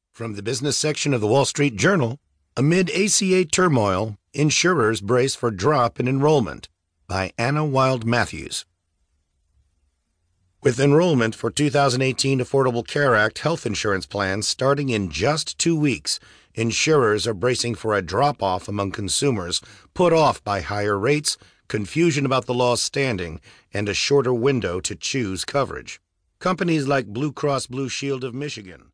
From the business section of the Wall Street Journal, amid ACA turmoil, insurers brace for drop in enrollment, by Anna Wild Matthews. With enrollment for 2018 Affordable Care Act health insurance plans starting in just 2 weeks, insurers are bracing for a drop-off among consumers put off by higher rates, confusion about the law's standing, and a shorter window to choose coverage. Companies like Blue Cross Blue Shield of Michigan,